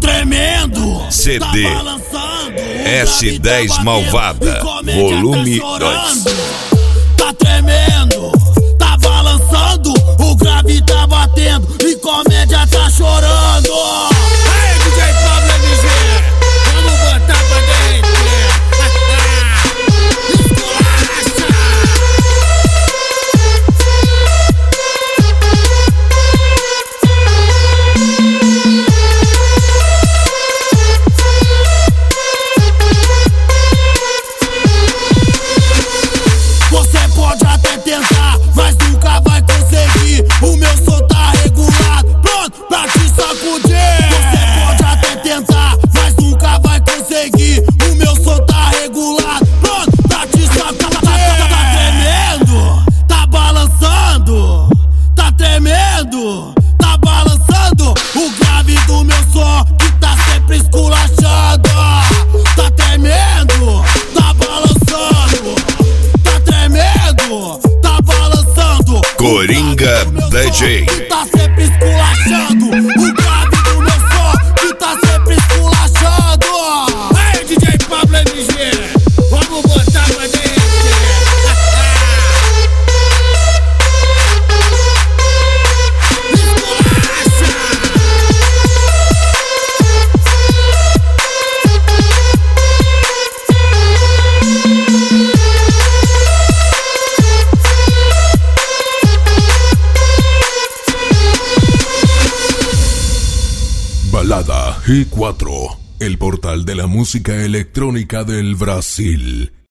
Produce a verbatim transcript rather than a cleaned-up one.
tremendo, C D tá balançando, S dez tá Malvada, volume dois. Tá tremendo, tá balançando, o grave tá batendo e comédia tá chorando. Aí, D J Pablo M G, vamos botar pra dentro. Você pode até tentar, mas nunca vai conseguir. O meu som tá regulado, pronto pra te sacudir. Você pode até tentar, mas nunca vai conseguir. O meu som tá regulado, pronto pra te sacudir. Tá, tá tremendo, tá balançando, tá tremendo, tá balançando. O grave do meu som que tá sempre esculachando. Tá tremendo, tá balançando, tá tremendo, tá balançando. Coringa D J. Que tá sempre esculachando. O grave do meu som que tá sempre esculachando. Aí, D J Pablo M G, vamos botar pra dentro. Balada G cuatro, el portal de la música electrónica del Brasil.